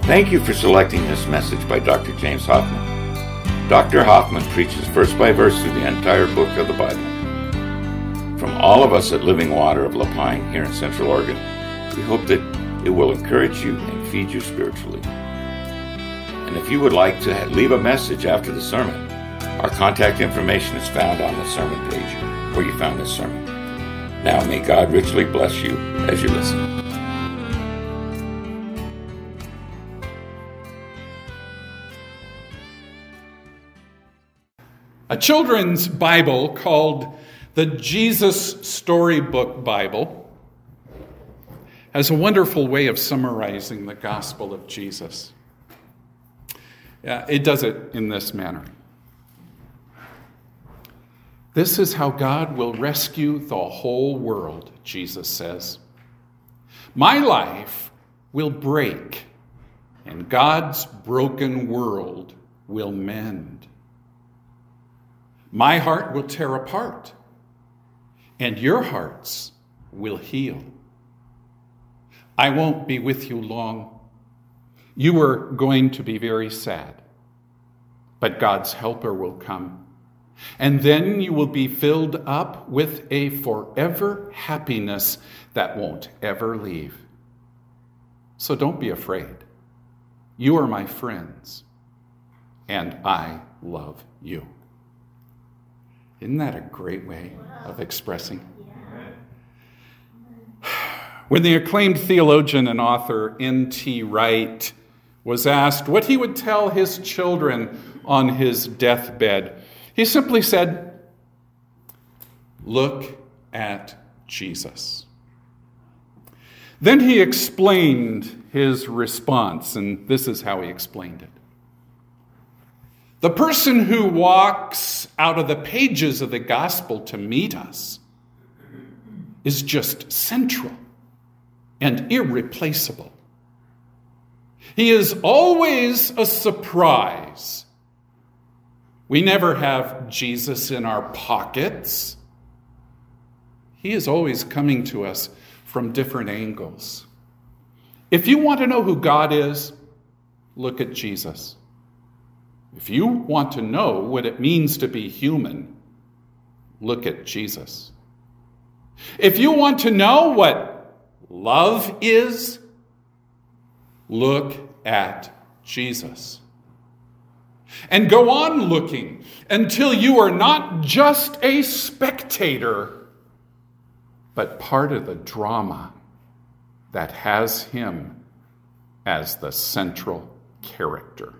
Thank you for selecting this message by Dr. James Hoffman. Dr. Hoffman preaches verse by verse through the entire book of the Bible. From all of us at Living Water of La Pine here in Central Oregon, we hope that it will encourage you and feed you spiritually. And if you would like to leave a message after the sermon, our contact information is found on the sermon page where you found this sermon. Now may God richly bless you as you listen. A children's Bible called the Jesus Storybook Bible has a wonderful way of summarizing the gospel of Jesus. It does it in this manner. This is how God will rescue the whole world, Jesus says. My life will break, and God's broken world will mend. My heart will tear apart, and your hearts will heal. I won't be with you long. You are going to be very sad, but God's helper will come, and then you will be filled up with a forever happiness that won't ever leave. So don't be afraid. You are my friends, and I love you. Isn't that a great way of expressing? When the acclaimed theologian and author N.T. Wright was asked what he would tell his children on his deathbed, he simply said, "Look at Jesus." Then he explained his response, and this is how he explained it. The person who walks out of the pages of the gospel to meet us is just central and irreplaceable. He is always a surprise. We never have Jesus in our pockets. He is always coming to us from different angles. If you want to know who God is, look at Jesus. If you want to know what it means to be human, look at Jesus. If you want to know what love is, look at Jesus. And go on looking until you are not just a spectator, but part of the drama that has him as the central character.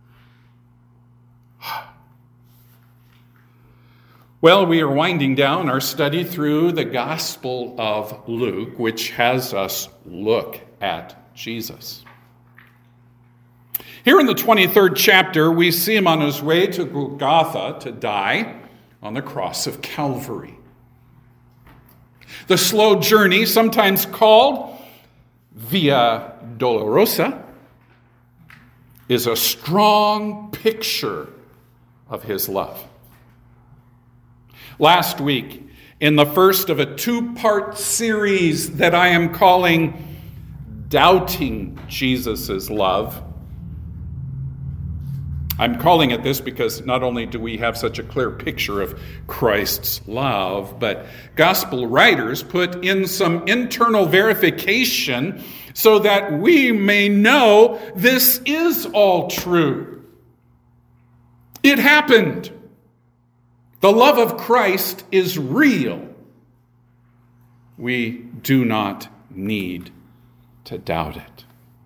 Well, we are winding down our study through the Gospel of Luke, which has us look at Jesus. Here in the 23rd chapter, we see him on his way to Golgotha to die on the cross of Calvary. The slow journey, sometimes called Via Dolorosa, is a strong picture of his love. Last week, in the first of a two-part series that I am calling Doubting Jesus' Love, I'm calling it this because not only do we have such a clear picture of Christ's love, but gospel writers put in some internal verification so that we may know this is all true. It happened. The love of Christ is real. We do not need to doubt it.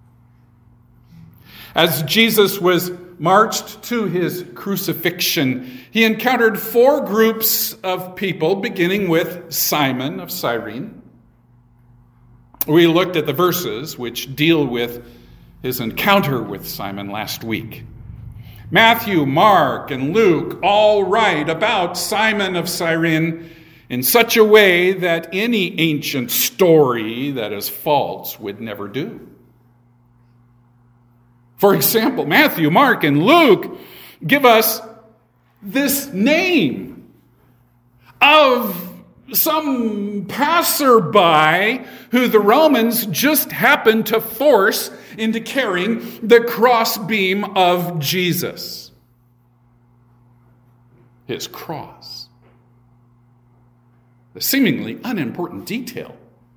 As Jesus was marched to his crucifixion, he encountered four groups of people, beginning with Simon of Cyrene. We looked at the verses which deal with his encounter with Simon last week. Matthew, Mark, and Luke all write about Simon of Cyrene in such a way that any ancient story that is false would never do. For example, Matthew, Mark, and Luke give us this name of some passerby who the Romans just happened to force into carrying the crossbeam of Jesus. His cross. The seemingly unimportant detail,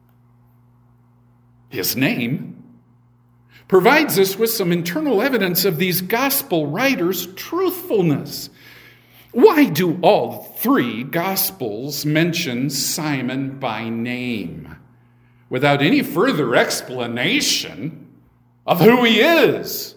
his name, provides us with some internal evidence of these gospel writers' truthfulness. Why do all three gospels mention Simon by name without any further explanation of who he is?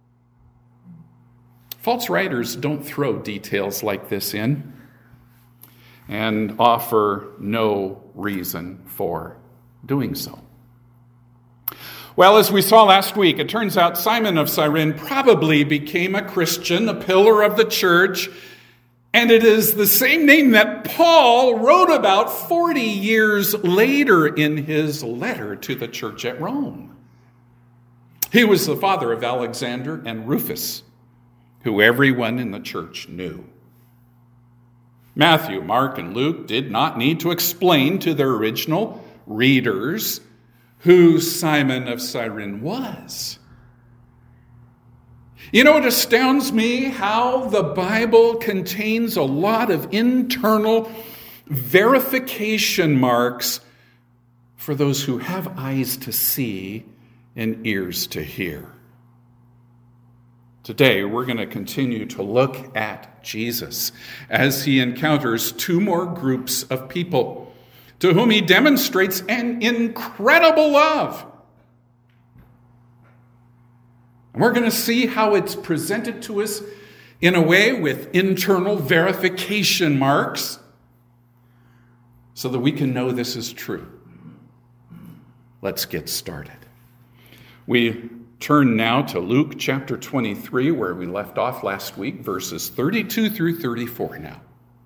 False writers don't throw details like this in and offer no reason for doing so. Well, as we saw last week, it turns out Simon of Cyrene probably became a Christian, a pillar of the church, and it is the same name that Paul wrote about 40 years later in his letter to the church at Rome. He was the father of Alexander and Rufus, who everyone in the church knew. Matthew, Mark, and Luke did not need to explain to their original readers who Simon of Cyrene was. You know, it astounds me how the Bible contains a lot of internal verification marks for those who have eyes to see and ears to hear. Today, we're going to continue to look at Jesus as he encounters two more groups of people to whom he demonstrates an incredible love. And we're going to see how it's presented to us in a way with internal verification marks so that we can know this is true. Let's get started. We turn now to Luke chapter 23, where we left off last week, verses 32 through 34 now.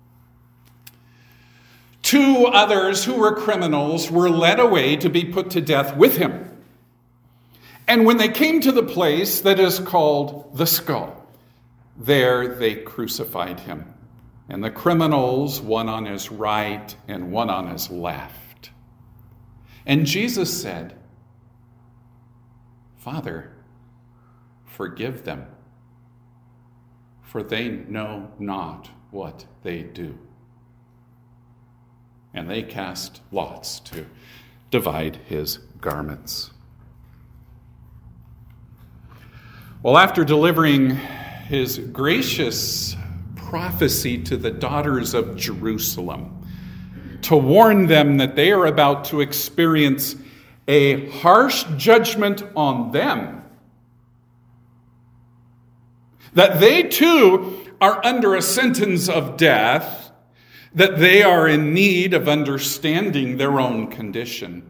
Two others who were criminals were led away to be put to death with him. And when they came to the place that is called the Skull, there they crucified him, and the criminals, one on his right and one on his left. And Jesus said, "Father, forgive them, for they know not what they do." And they cast lots to divide his garments. Well, after delivering his gracious prophecy to the daughters of Jerusalem, to warn them that they are about to experience a harsh judgment on them, that they too are under a sentence of death, that they are in need of understanding their own condition,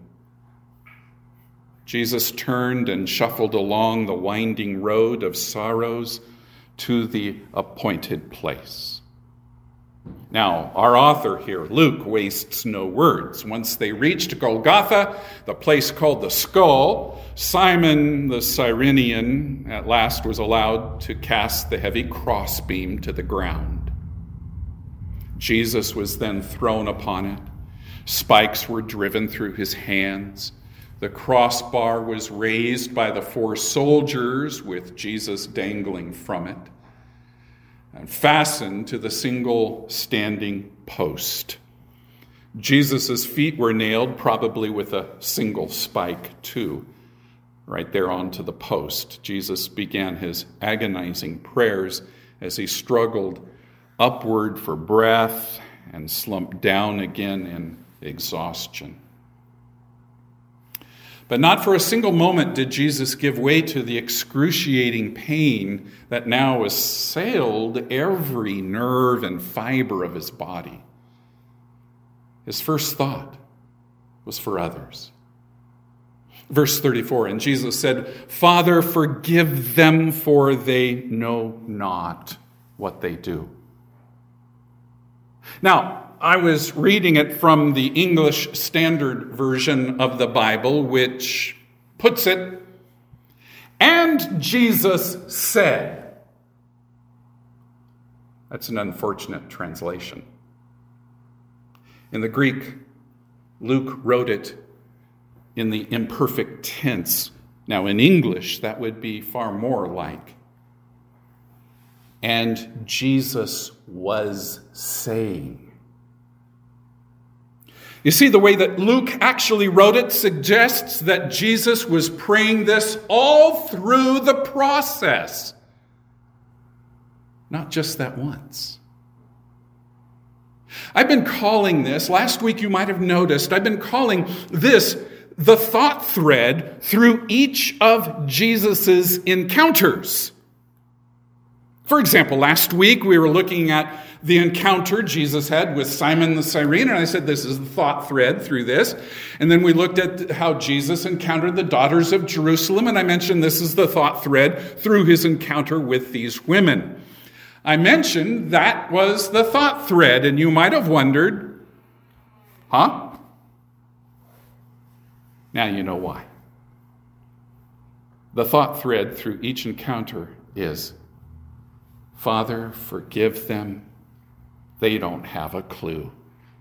Jesus turned and shuffled along the winding road of sorrows to the appointed place. Now, our author here, Luke, wastes no words. Once they reached Golgotha, the place called the Skull, Simon the Cyrenian at last was allowed to cast the heavy crossbeam to the ground. Jesus was then thrown upon it. Spikes were driven through his hands. The crossbar was raised by the 4 soldiers with Jesus dangling from it and fastened to the single standing post. Jesus' feet were nailed, probably with a single spike too, right there onto the post. Jesus began his agonizing prayers as he struggled upward for breath and slumped down again in exhaustion. But not for a single moment did Jesus give way to the excruciating pain that now assailed every nerve and fiber of his body. His first thought was for others. Verse 34, and Jesus said, "Father, forgive them, for they know not what they do." Now, I was reading it from the English Standard Version of the Bible, which puts it, "And Jesus said." That's an unfortunate translation. In the Greek, Luke wrote it in the imperfect tense. Now, in English, that would be far more like, and Jesus was saying. You see, the way that Luke actually wrote it suggests that Jesus was praying this all through the process, not just that once. I've been calling this, last week you might have noticed, I've been calling this the thought thread through each of Jesus's encounters. For example, last week we were looking at the encounter Jesus had with Simon the Cyrene, and I said this is the thought thread through this. And then we looked at how Jesus encountered the daughters of Jerusalem, and I mentioned this is the thought thread through his encounter with these women. I mentioned that was the thought thread, and you might have wondered, huh? Now you know why. The thought thread through each encounter is, Father, forgive them. They don't have a clue.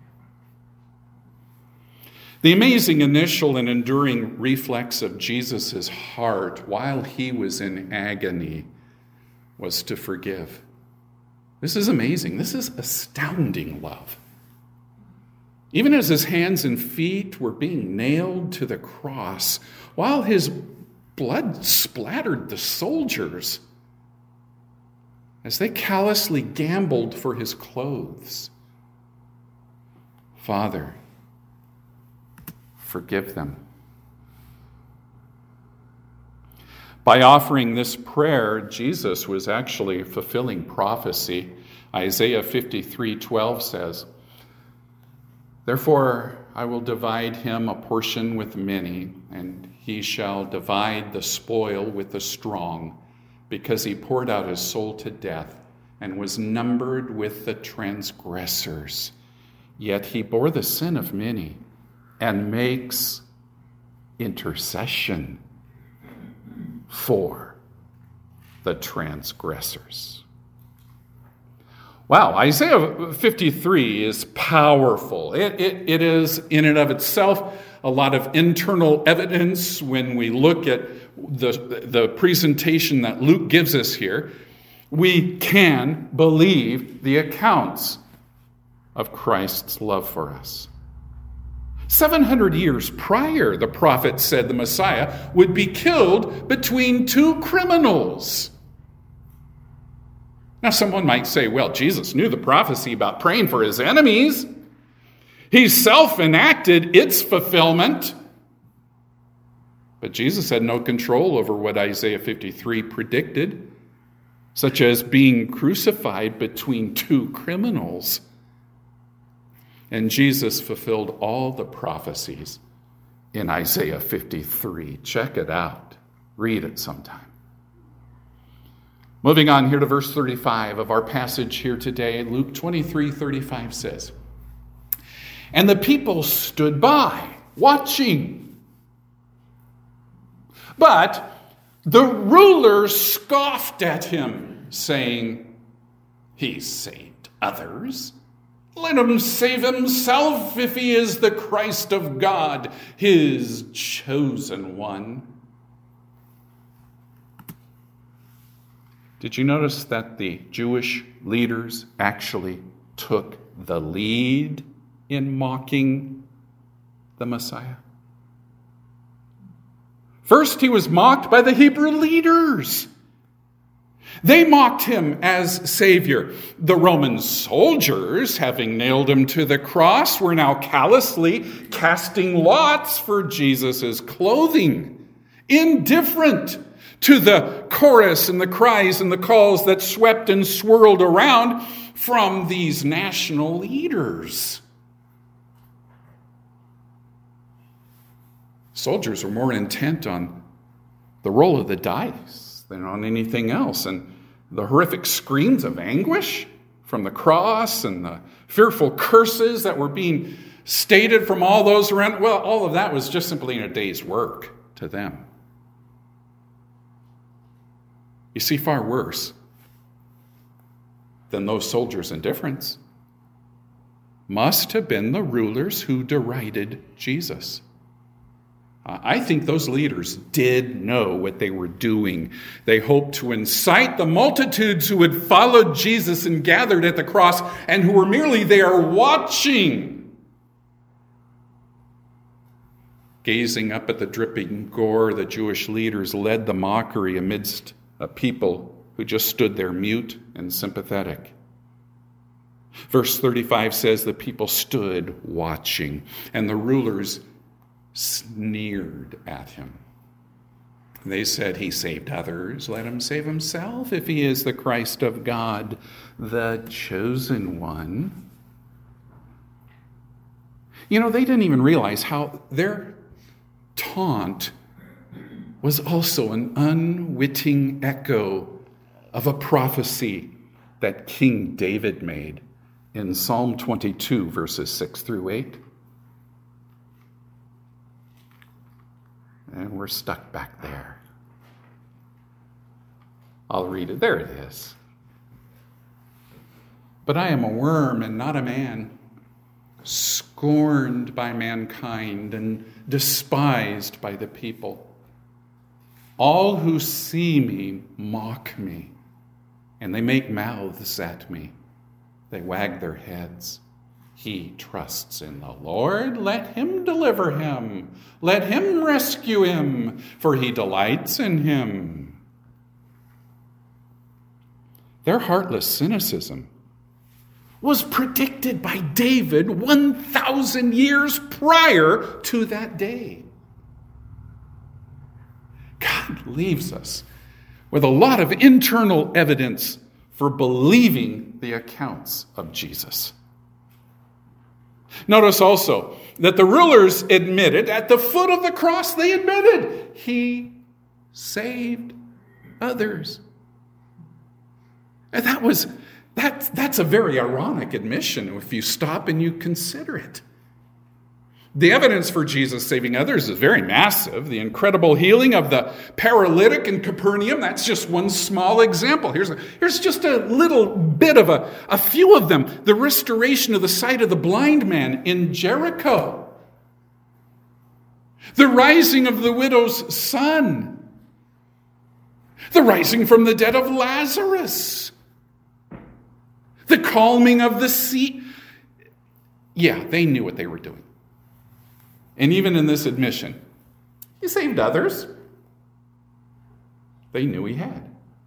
The amazing initial and enduring reflex of Jesus' heart while he was in agony was to forgive. This is amazing. This is astounding love. Even as his hands and feet were being nailed to the cross, while his blood splattered the soldiers, as they callously gambled for his clothes, Father, forgive them. By offering this prayer, Jesus was actually fulfilling prophecy. Isaiah 53:12 says, Therefore I will divide him a portion with many, and he shall divide the spoil with the strong, because he poured out his soul to death and was numbered with the transgressors. Yet he bore the sin of many and makes intercession for the transgressors. Wow, Isaiah 53 is powerful. It is in and of itself a lot of internal evidence when we look at the presentation that Luke gives us here. We can believe the accounts of Christ's love for us. 700 years prior, the prophet said the Messiah would be killed between two criminals. Now, someone might say, well, Jesus knew the prophecy about praying for his enemies. He self-enacted its fulfillment. But Jesus had no control over what Isaiah 53 predicted, such as being crucified between two criminals. And Jesus fulfilled all the prophecies in Isaiah 53. Check it out. Read it sometime. Moving on here to verse 35 of our passage here today, Luke 23:35 says, And the people stood by, watching. But the rulers scoffed at him, saying, He saved others. Let him save himself if he is the Christ of God, his chosen one. Did you notice that the Jewish leaders actually took the lead in mocking the Messiah? First, he was mocked by the Hebrew leaders. They mocked him as Savior. The Roman soldiers, having nailed him to the cross, were now callously casting lots for Jesus' clothing, indifferent to the chorus and the cries and the calls that swept and swirled around from these national leaders. Soldiers were more intent on the roll of the dice than on anything else. And the horrific screams of anguish from the cross and the fearful curses that were being stated from all those around, well, all of that was just simply a day's work to them. You see, far worse than those soldiers' indifference must have been the rulers who derided Jesus. I think those leaders did know what they were doing. They hoped to incite the multitudes who had followed Jesus and gathered at the cross and who were merely there watching, gazing up at the dripping gore. The Jewish leaders led the mockery amidst a people who just stood there mute and sympathetic. Verse 35 says the people stood watching, and the rulers sneered at him. They said, "He saved others, let him save himself if he is the Christ of God, the chosen one." You know, they didn't even realize how their taunt was also an unwitting echo of a prophecy that King David made in Psalm 22, verses 6 through 8. And we're stuck back there. I'll read it. There it is. "But I am a worm and not a man, scorned by mankind and despised by the people. All who see me mock me, and they make mouths at me. They wag their heads. He trusts in the Lord. Let him deliver him. Let him rescue him, for he delights in him." Their heartless cynicism was predicted by David 1,000 years prior to that day. God leaves us with a lot of internal evidence for believing the accounts of Jesus. Notice also that the rulers admitted at the foot of the cross, they admitted he saved others. And that's a very ironic admission if you stop and you consider it. The evidence for Jesus saving others is very massive. The incredible healing of the paralytic in Capernaum, that's just one small example. Here's just a little bit of a few of them. The restoration of the sight of the blind man in Jericho. The rising of the widow's son. The rising from the dead of Lazarus. The calming of the sea. Yeah, they knew what they were doing. And even in this admission, he saved others. They knew he had.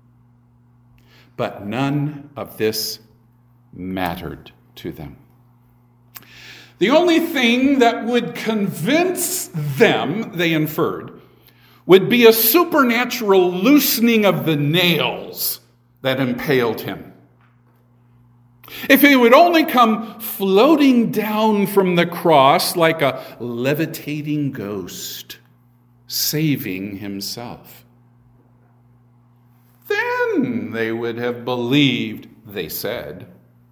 But none of this mattered to them. The only thing that would convince them, they inferred, would be a supernatural loosening of the nails that impaled him. If he would only come floating down from the cross like a levitating ghost, saving himself, then they would have believed, they said.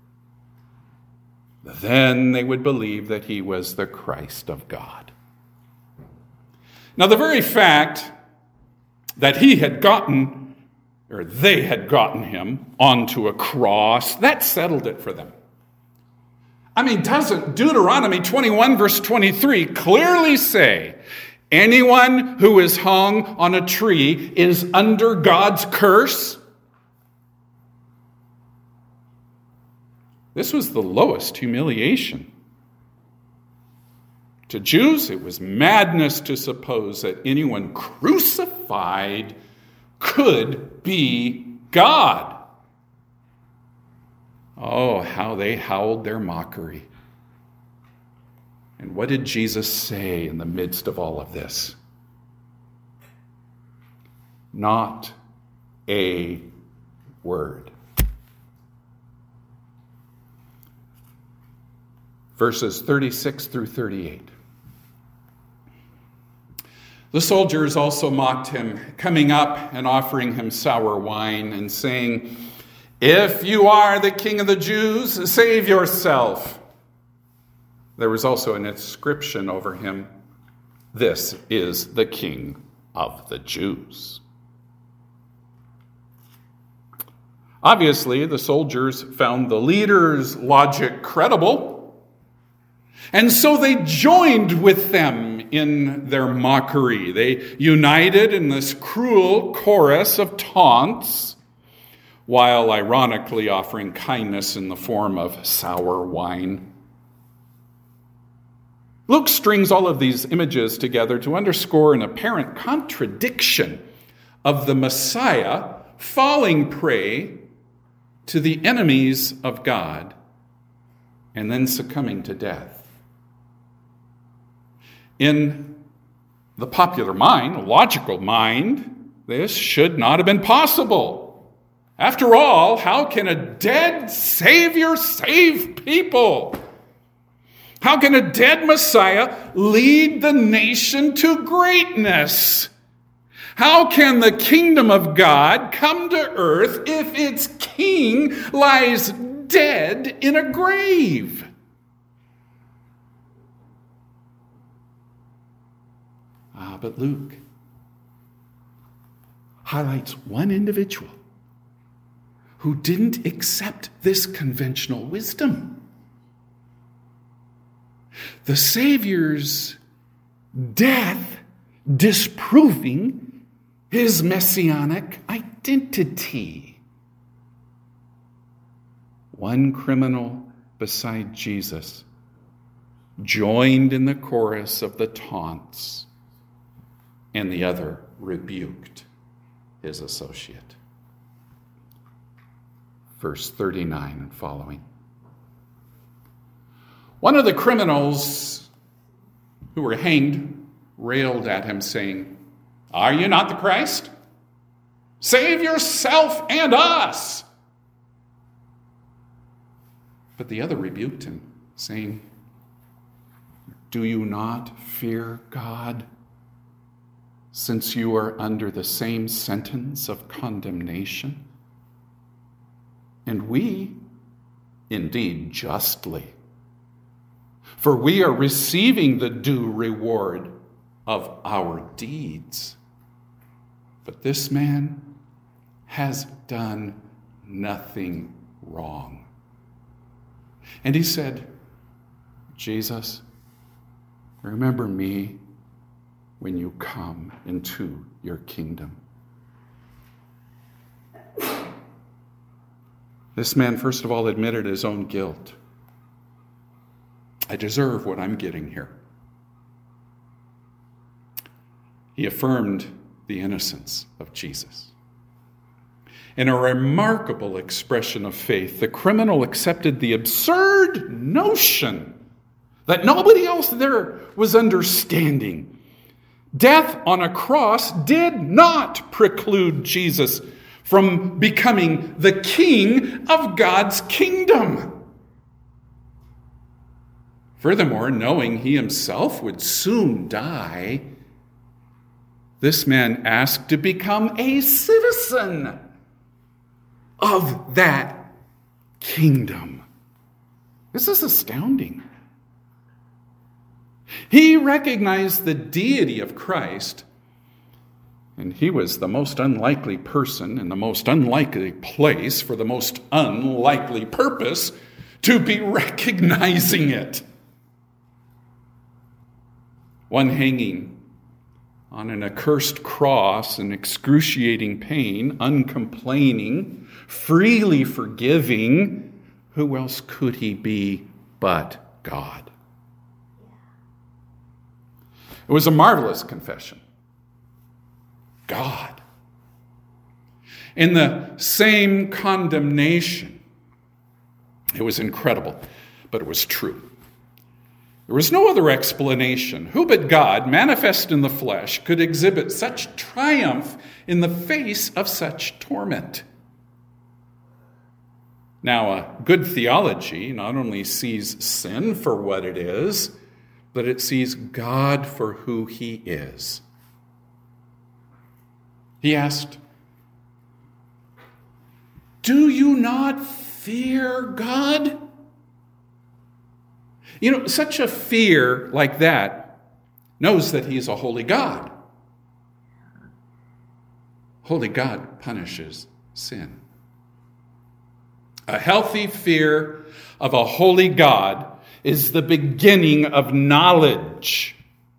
Then they would believe that he was the Christ of God. Now, the very fact that they had gotten him onto a cross, that settled it for them. I mean, doesn't Deuteronomy 21 verse 23 clearly say, anyone who is hung on a tree is under God's curse? This was the lowest humiliation. To Jews, it was madness to suppose that anyone crucified could be God. Oh, how they howled their mockery. And what did Jesus say in the midst of all of this? Not a word. Verses 36 through 38. The soldiers also mocked him, coming up and offering him sour wine and saying, "If you are the king of the Jews, save yourself." There was also an inscription over him, "This is the King of the Jews." Obviously, the soldiers found the leader's logic credible. And so they joined with them in their mockery. They united in this cruel chorus of taunts, while ironically offering kindness in the form of sour wine. Luke strings all of these images together to underscore an apparent contradiction of the Messiah falling prey to the enemies of God and then succumbing to death. In the popular mind, logical mind, this should not have been possible. After all, how can a dead Savior save people? How can a dead Messiah lead the nation to greatness? How can the kingdom of God come to earth if its king lies dead in a grave? But Luke highlights one individual who didn't accept this conventional wisdom. The Savior's death disproving his messianic identity. One criminal beside Jesus joined in the chorus of the taunts, and the other rebuked his associate. Verse 39 and following. One of the criminals who were hanged railed at him, saying, "Are you not the Christ? Save yourself and us." But the other rebuked him, saying, "Do you not fear God, since you are under the same sentence of condemnation? And we, indeed, justly. For we are receiving the due reward of our deeds. But this man has done nothing wrong." And he said, "Jesus, remember me when you come into your kingdom." This man, first of all, admitted his own guilt. I deserve what I'm getting here. He affirmed the innocence of Jesus. In a remarkable expression of faith, the criminal accepted the absurd notion that nobody else there was understanding. Death on a cross did not preclude Jesus from becoming the king of God's kingdom. Furthermore, knowing he himself would soon die, this man asked to become a citizen of that kingdom. This is astounding. He recognized the deity of Christ, and he was the most unlikely person in the most unlikely place for the most unlikely purpose to be recognizing it. One hanging on an accursed cross in excruciating pain, uncomplaining, freely forgiving. Who else could he be but God? It was a marvelous confession. God. In the same condemnation. It was incredible, but it was true. There was no other explanation. Who but God, manifest in the flesh, could exhibit such triumph in the face of such torment? Now, a good theology not only sees sin for what it is, but it sees God for who he is. He asked, "Do you not fear God?" You know, such a fear like that knows that he's a holy God. Holy God punishes sin. A healthy fear of a holy God is the beginning of knowledge.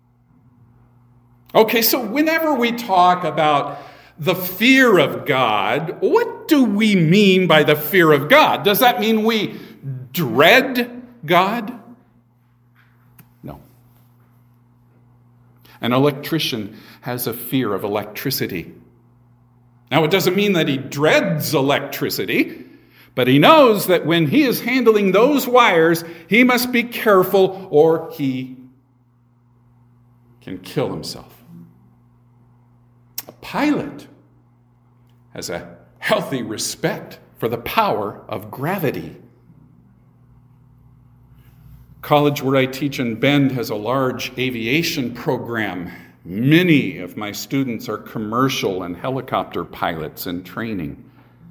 Okay, so whenever we talk about the fear of God, what do we mean by the fear of God? Does that mean we dread God? No. An electrician has a fear of electricity. Now, it doesn't mean that he dreads electricity, but he knows that when he is handling those wires, he must be careful or he can kill himself. A pilot has a healthy respect for the power of gravity. College where I teach in Bend has a large aviation program. Many of my students are commercial and helicopter pilots in training.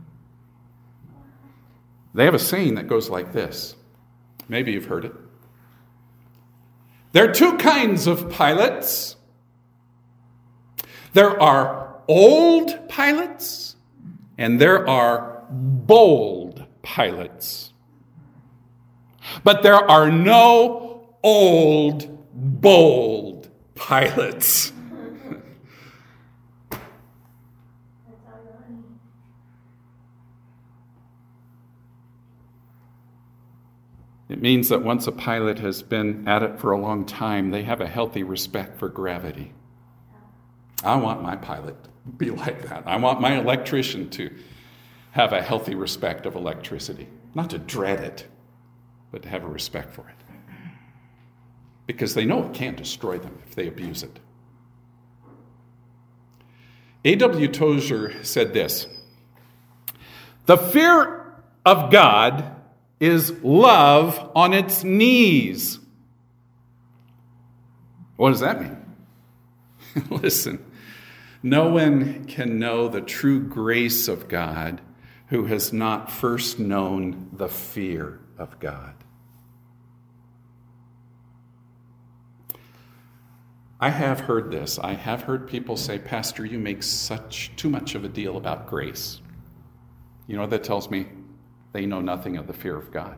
They have a saying that goes like this. Maybe you've heard it. There are two kinds of pilots. There are old pilots and there are bold pilots. But there are no old, bold pilots. It means that once a pilot has been at it for a long time, they have a healthy respect for gravity. I want my pilot to be like that. I want my electrician to have a healthy respect of electricity. Not to dread it, but to have a respect for it. Because they know it can't destroy them if they abuse it. A.W. Tozer said this: "The fear of God is love on its knees." What does that mean? Listen, no one can know the true grace of God who has not first known the fear of God. I have heard this. I have heard people say, "Pastor, you make too much of a deal about grace." You know what that tells me? They know nothing of the fear of God.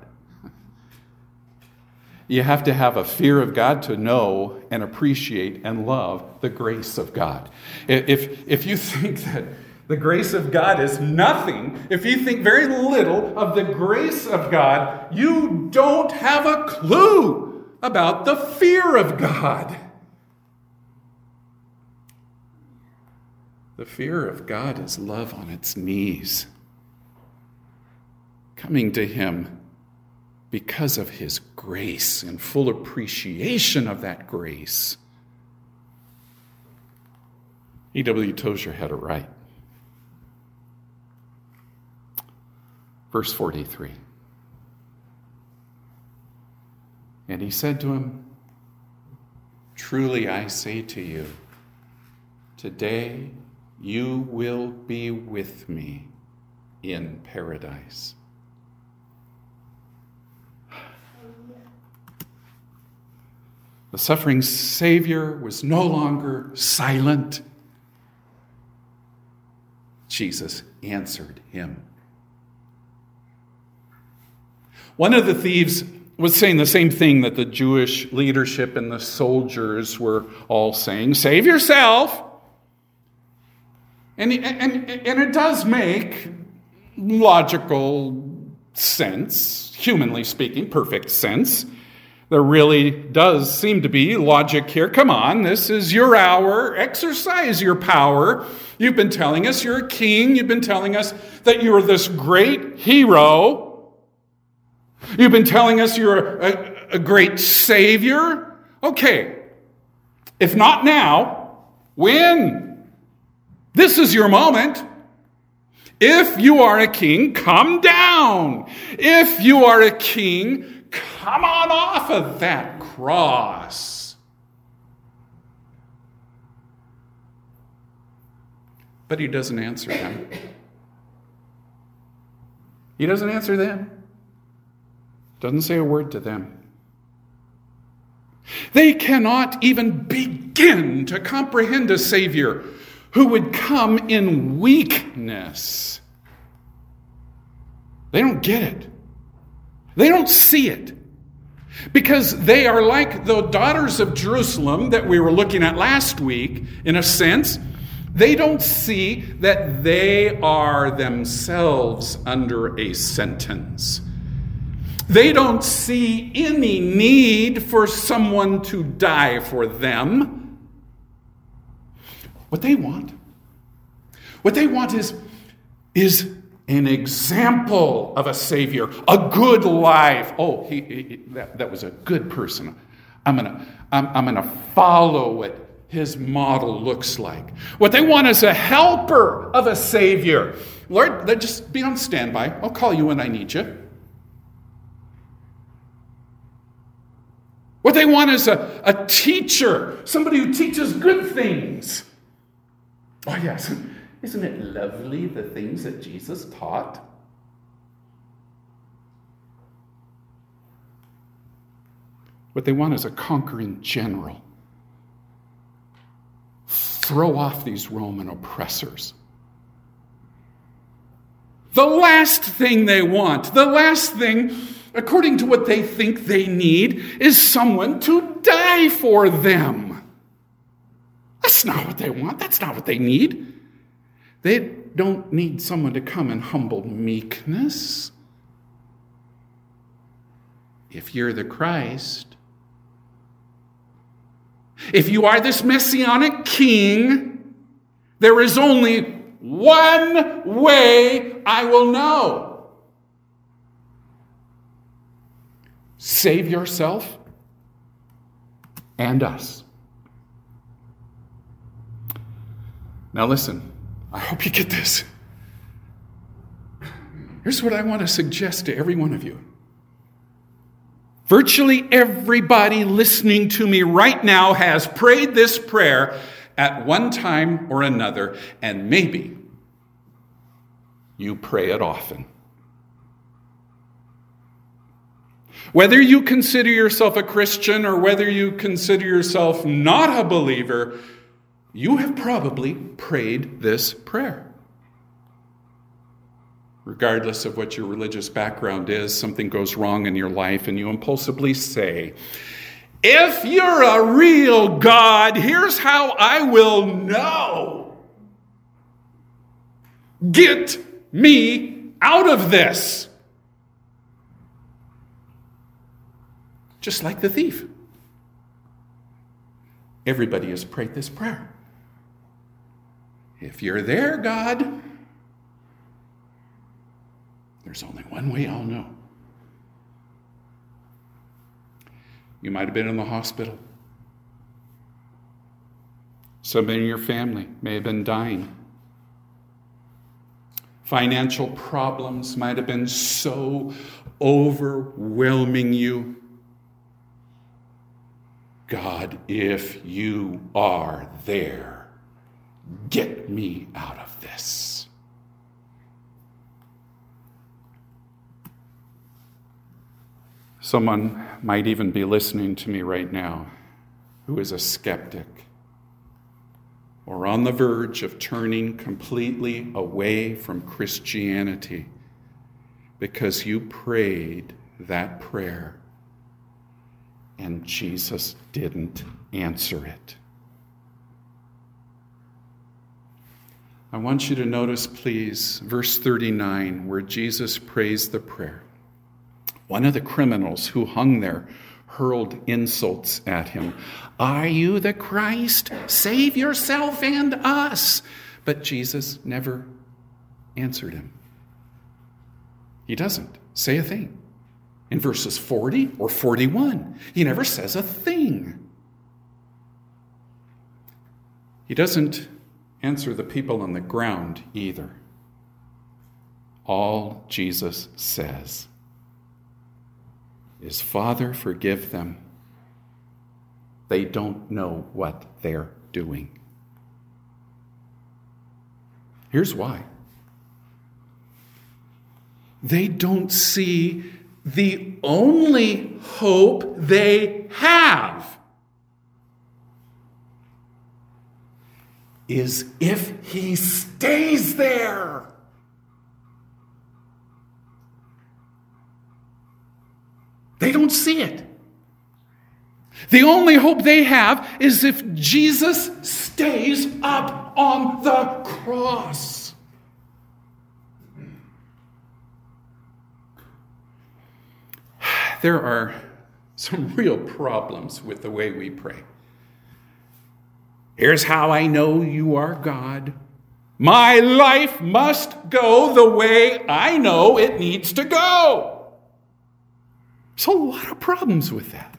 You have to have a fear of God to know and appreciate and love the grace of God. If you think that the grace of God is nothing, if you think very little of the grace of God, you don't have a clue about the fear of God. The fear of God is love on its knees, coming to Him because of His grace and full appreciation of that grace. E.W. Tozer had it right. Verse 43. And he said to him, "Truly I say to you, today you will be with me in paradise." The suffering Savior was no longer silent. Jesus answered him. One of the thieves was saying the same thing that the Jewish leadership and the soldiers were all saying: "Save yourself." And it does make logical sense, humanly speaking, perfect sense. There really does seem to be logic here. Come on, this is your hour. Exercise your power. You've been telling us you're a king. You've been telling us that you're this great hero. You've been telling us you're a great savior. Okay, if not now, when? This is your moment. If you are a king, come down. If you are a king, come on off of that cross. But he doesn't answer them. He doesn't answer them. Doesn't say a word to them. They cannot even begin to comprehend a Savior who would come in weakness. They don't get it. They don't see it. Because they are like the daughters of Jerusalem that we were looking at last week, in a sense. They don't see that they are themselves under a sentence. They don't see any need for someone to die for them. What they want is an example of a Savior, a good life. Oh, that was a good person. I'm gonna follow what his model looks like. What they want is a helper of a Savior. Lord, just be on standby. I'll call you when I need you. What they want is a teacher, somebody who teaches good things. Oh, yes. Isn't it lovely, the things that Jesus taught? What they want is a conquering general. Throw off these Roman oppressors. The last thing they want, the last thing, according to what they think they need, is someone to die for them. That's not what they want. That's not what they need. They don't need someone to come in humble meekness. If you're the Christ, if you are this messianic king, there is only one way I will know. Save yourself and us. Now listen, I hope you get this. Here's what I want to suggest to every one of you. Virtually everybody listening to me right now has prayed this prayer at one time or another, and maybe you pray it often. Whether you consider yourself a Christian or whether you consider yourself not a believer, you have probably prayed this prayer. Regardless of what your religious background is, something goes wrong in your life and you impulsively say, if you're a real God, here's how I will know. Get me out of this. Just like the thief. Everybody has prayed this prayer. If you're there, God, there's only one way I'll know. You might have been in the hospital. Somebody in your family may have been dying. Financial problems might have been so overwhelming you. God, if you are there, get me out of this. Someone might even be listening to me right now who is a skeptic or on the verge of turning completely away from Christianity because you prayed that prayer and Jesus didn't answer it. I want you to notice, please, verse 39, where Jesus prays the prayer. One of the criminals who hung there hurled insults at him. Are you the Christ? Save yourself and us. But Jesus never answered him. He doesn't say a thing. In verses 40 or 41, he never says a thing. He doesn't answer the people on the ground either. All Jesus says is, Father, forgive them. They don't know what they're doing. Here's why. They don't see the only hope they have is if he stays there. They don't see it. The only hope they have is if Jesus stays up on the cross. There are some real problems with the way we pray. Here's how I know you are God. My life must go the way I know it needs to go. There's a lot of problems with that.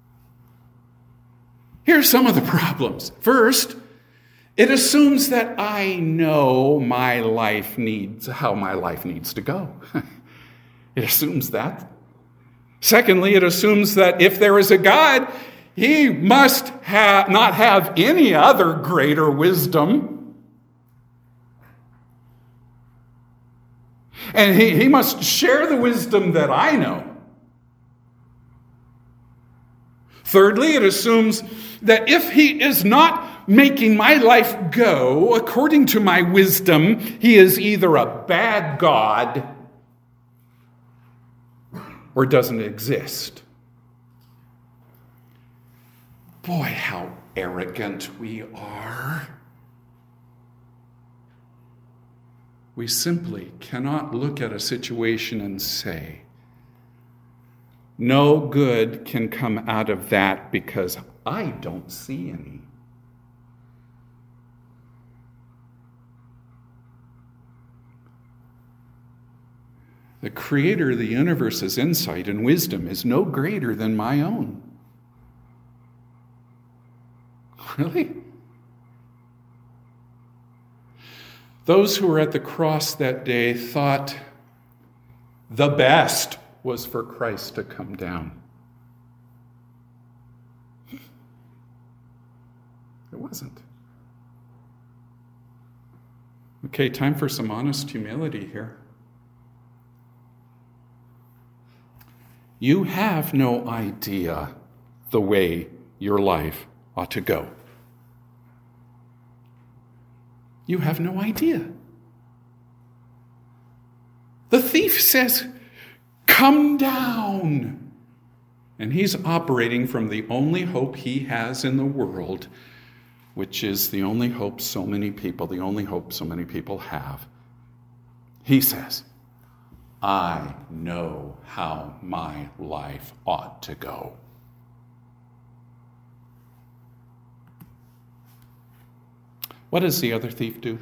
Here's some of the problems. First, it assumes that I know how my life needs to go. It assumes that. Secondly, it assumes that if there is a God, he must not have any other greater wisdom. And he must share the wisdom that I know. Thirdly, it assumes that if he is not making my life go according to my wisdom, he is either a bad God or doesn't exist. Boy, how arrogant we are. We simply cannot look at a situation and say, no good can come out of that because I don't see any. The creator of the universe's insight and wisdom is no greater than my own. Really? Those who were at the cross that day thought the best was for Christ to come down. It wasn't. Okay, time for some honest humility here. You have no idea the way your life ought to go. You have no idea. The thief says, come down. And he's operating from the only hope he has in the world, which is the only hope so many people have. He says, I know how my life ought to go. What does the other thief do?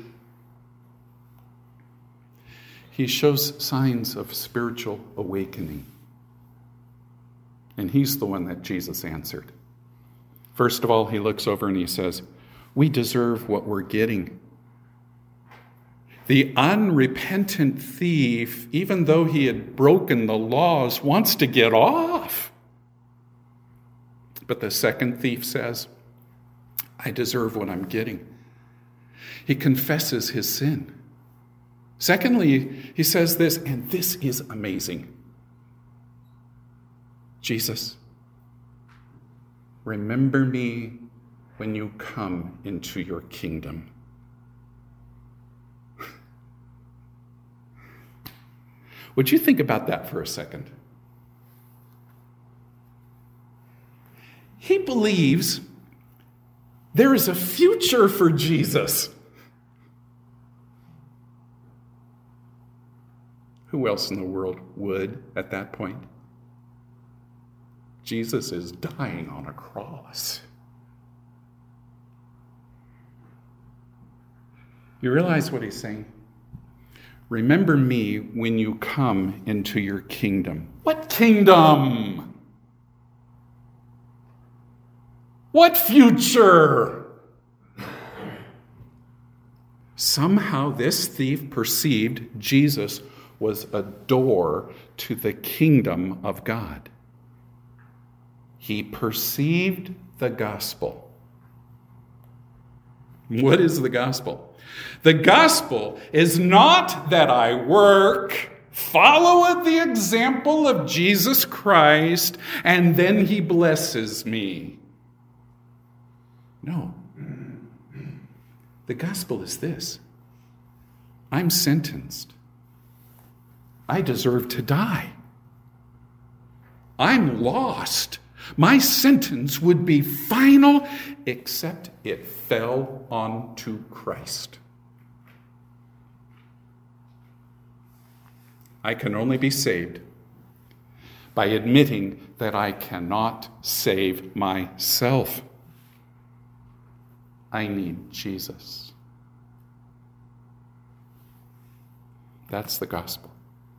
He shows signs of spiritual awakening. And he's the one that Jesus answered. First of all, he looks over and he says, we deserve what we're getting. The unrepentant thief, even though he had broken the laws, wants to get off. But the second thief says, I deserve what I'm getting. He confesses his sin. Secondly, he says this, and this is amazing. Jesus, remember me when you come into your kingdom. Would you think about that for a second? He believes there is a future for Jesus. Who else in the world would at that point? Jesus is dying on a cross. You realize what he's saying? Remember me when you come into your kingdom. What kingdom? What future? Somehow this thief perceived Jesus was a door to the kingdom of God. He perceived the gospel. What is the gospel? The gospel is not that I work, follow the example of Jesus Christ, and then he blesses me. No. The gospel is this. I'm sentenced. I deserve to die. I'm lost. My sentence would be final, except it fell onto Christ. I can only be saved by admitting that I cannot save myself. I need Jesus. That's the gospel.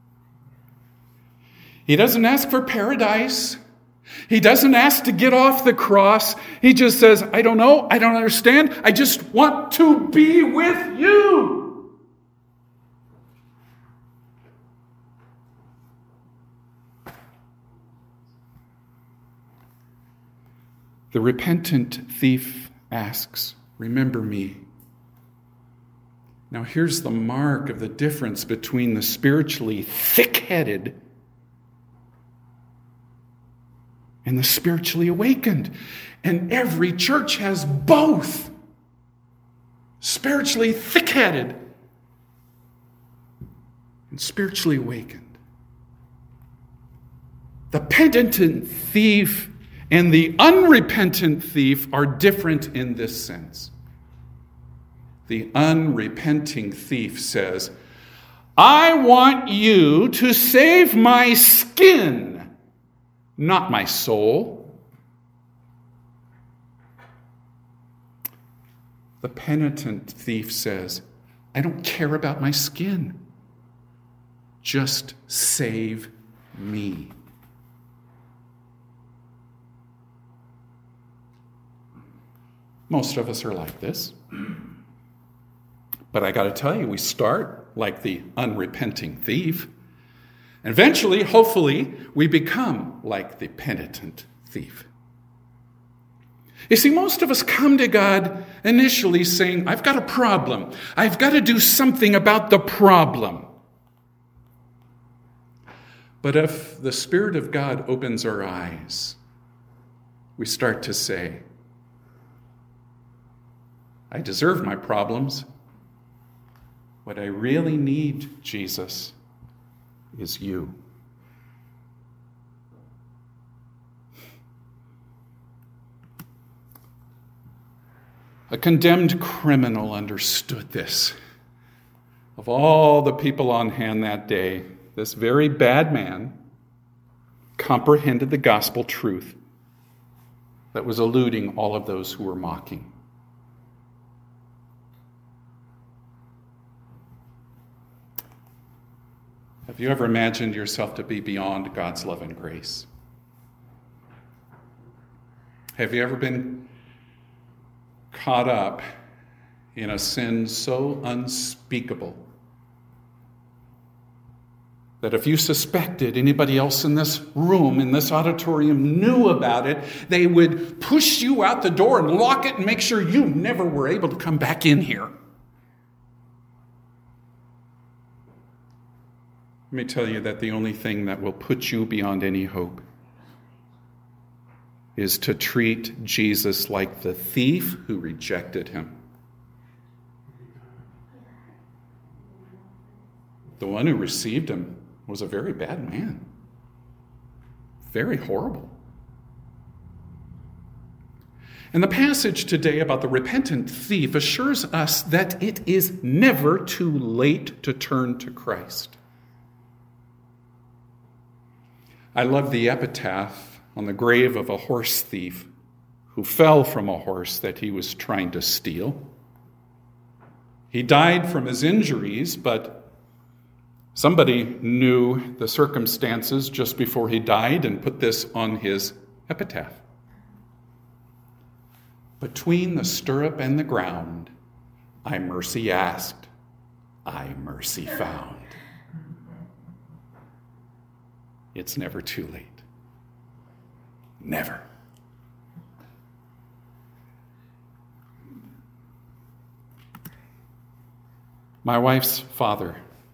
He doesn't ask for paradise. He doesn't ask to get off the cross. He just says, I don't know, I don't understand. I just want to be with you. The repentant thief asks, remember me. Now here's the mark of the difference between the spiritually thick-headed and the spiritually awakened. And every church has both. Spiritually thick-headed and spiritually awakened. The penitent thief and the unrepentant thief are different in this sense. The unrepenting thief says, I want you to save my skin, not my soul. The penitent thief says, I don't care about my skin. Just save me. Most of us are like this. But I got to tell you, we start like the unrepenting thief. And eventually, hopefully, we become like the penitent thief. You see, most of us come to God initially saying, I've got a problem. I've got to do something about the problem. But if the Spirit of God opens our eyes, we start to say, I deserve my problems. What I really need, Jesus, is you. A condemned criminal understood this. Of all the people on hand that day, this very bad man comprehended the gospel truth that was eluding all of those who were mocking. Have you ever imagined yourself to be beyond God's love and grace? Have you ever been caught up in a sin so unspeakable that if you suspected anybody else in this room, in this auditorium, knew about it, they would push you out the door and lock it and make sure you never were able to come back in here? Let me tell you that the only thing that will put you beyond any hope is to treat Jesus like the thief who rejected him. The one who received him was a very bad man. Very horrible. And the passage today about the repentant thief assures us that it is never too late to turn to Christ. I love the epitaph on the grave of a horse thief who fell from a horse that he was trying to steal. He died from his injuries, but somebody knew the circumstances just before he died and put this on his epitaph. Between the stirrup and the ground, I mercy asked, I mercy found. It's never too late. Never. My wife's father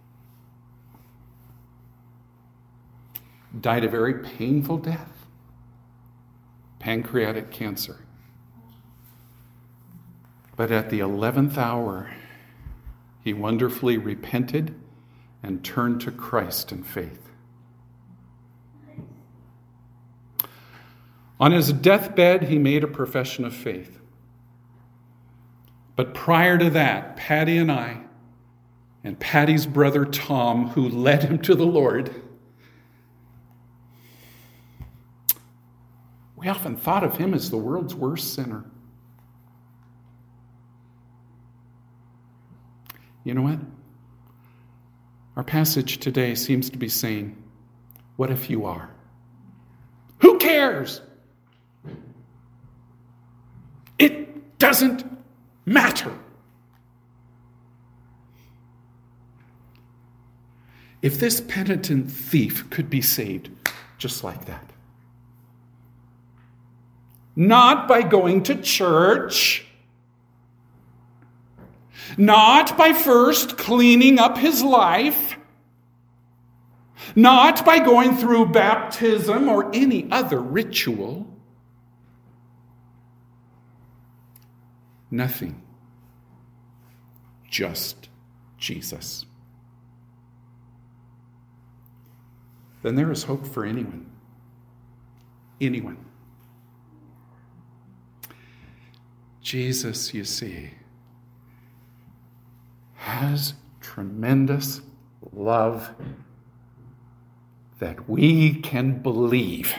died a very painful death, pancreatic cancer. But at the 11th hour, he wonderfully repented and turned to Christ in faith. On his deathbed, he made a profession of faith. But prior to that, Patty and I, and Patty's brother Tom, who led him to the Lord, we often thought of him as the world's worst sinner. You know what? Our passage today seems to be saying, what if you are? Who cares? It doesn't matter. If this penitent thief could be saved just like that, not by going to church, not by first cleaning up his life, not by going through baptism or any other ritual, nothing, just Jesus. Then there is hope for anyone. Anyone. Jesus, you see, has tremendous love that we can believe.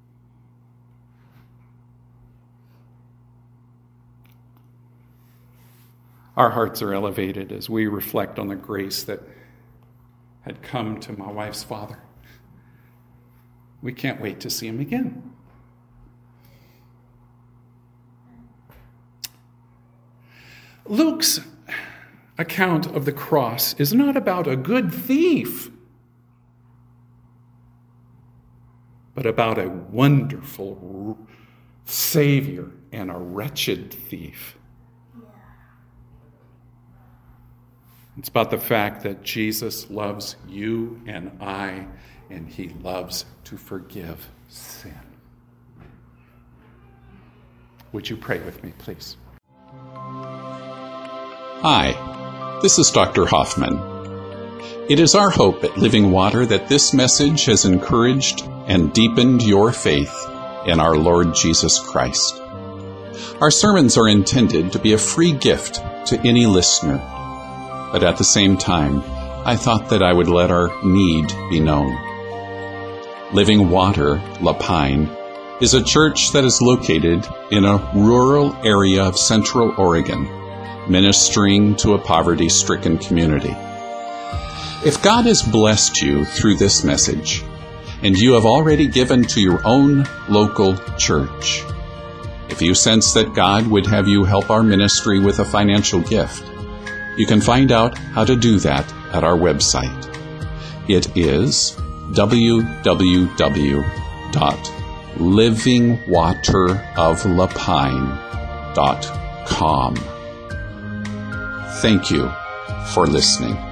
Our hearts are elevated as we reflect on the grace that had come to my wife's father. We can't wait to see him again. Luke's account of the cross is not about a good thief, but about a wonderful Savior and a wretched thief. It's about the fact that Jesus loves you and I, and he loves to forgive sin. Would you pray with me, please? Hi, this is Dr. Hoffman. It is our hope at Living Water that this message has encouraged and deepened your faith in our Lord Jesus Christ. Our sermons are intended to be a free gift to any listener, but at the same time, I thought that I would let our need be known. Living Water, La Pine, is a church that is located in a rural area of Central Oregon, ministering to a poverty-stricken community. If God has blessed you through this message, and you have already given to your own local church, if you sense that God would have you help our ministry with a financial gift, you can find out how to do that at our website. It is www.livingwateroflapine.com. Thank you for listening.